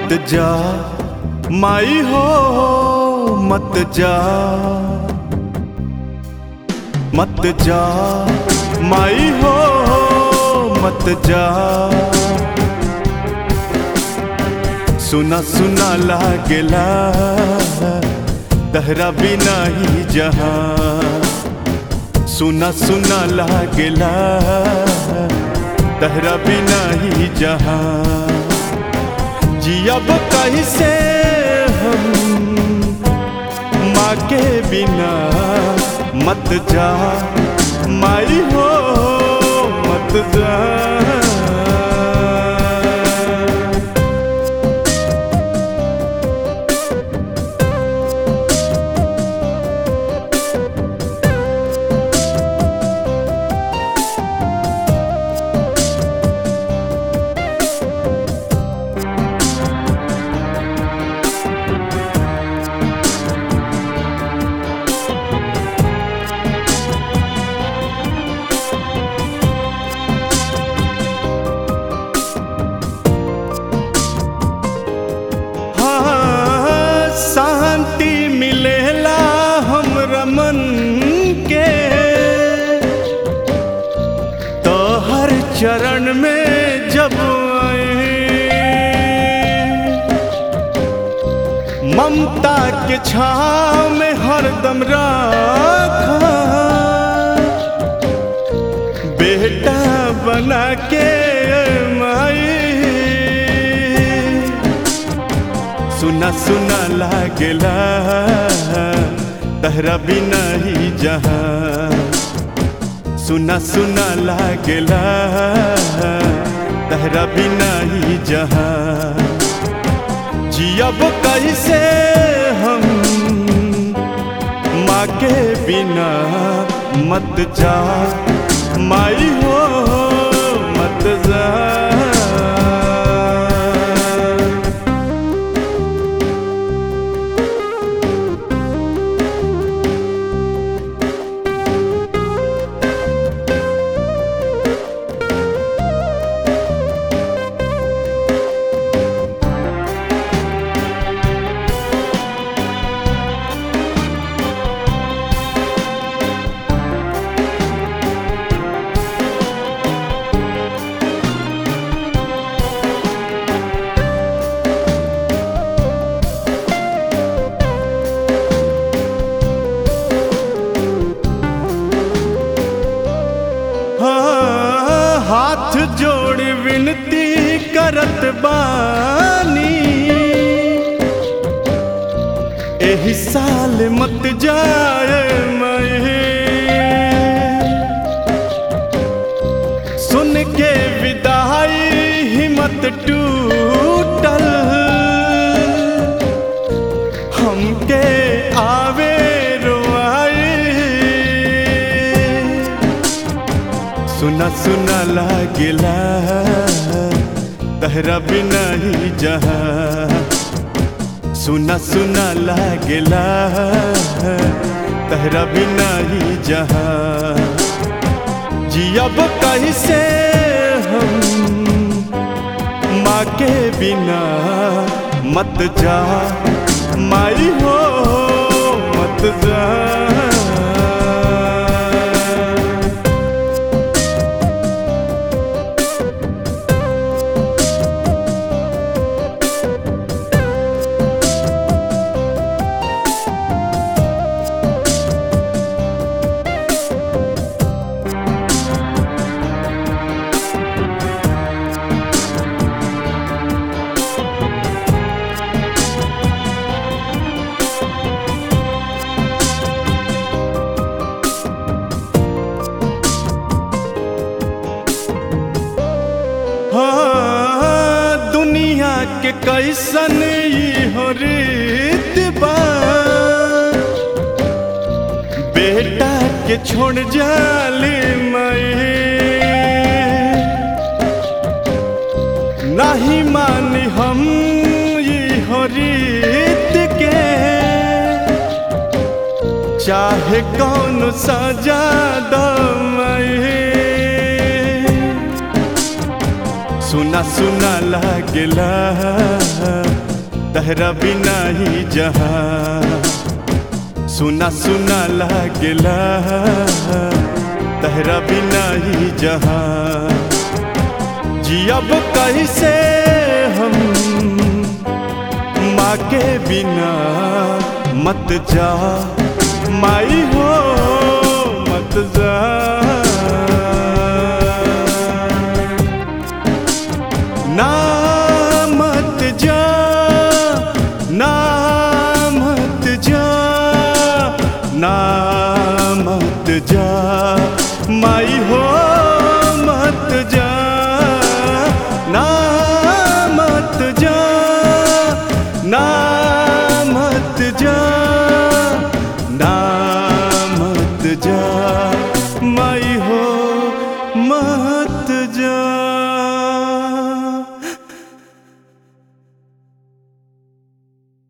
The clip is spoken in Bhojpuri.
मत जा माई हो मत जा, मत जा माई हो मत जा। सुना सुना लागेला तहरा बिना ही जहां, सुना सुना लागेला तहरा बिना ही जहां। जियब कैसे हम माँ के बिना, मत जा माई हो मत जा। शांति मिलेला हमरा मन के तो हर चरण में जब आए। ममता के छाँव में हरदम रखा, बेटा बना के माई। सुना सुना लागेला तहरा बिना ही जहां, सुना सुना लागेला तहरा बिना ही जहां। जियब कैसे हम माँ के बिना, मत जा माई हो मत जा। हाथ जोड़ विनती करत बानी, एही साल मत जाए मैं। सुन के विदाई हिम्मत टूटल, हमके आवे सुना सुना लागेला तहरा बिना ही जहां, सुना सुना लागेला तहरा बिना ही जहां। जियब कैसे हम माँ के बिना, मत जा माई हो मत जा। दुनिया के कैसन ई हो रीत बा, बेटा के छोड़ जाली माई। नहीं मानी हम ई हो रीत के, चाहे कौन सजा दो माई। सुना सुना सुना लागेला तहरा बिना ही जहां। सुना सुना लागेला तहरा बिना ही जहां। जियब कैसे हम माँ के बिना। मत जा माई हो मत जा।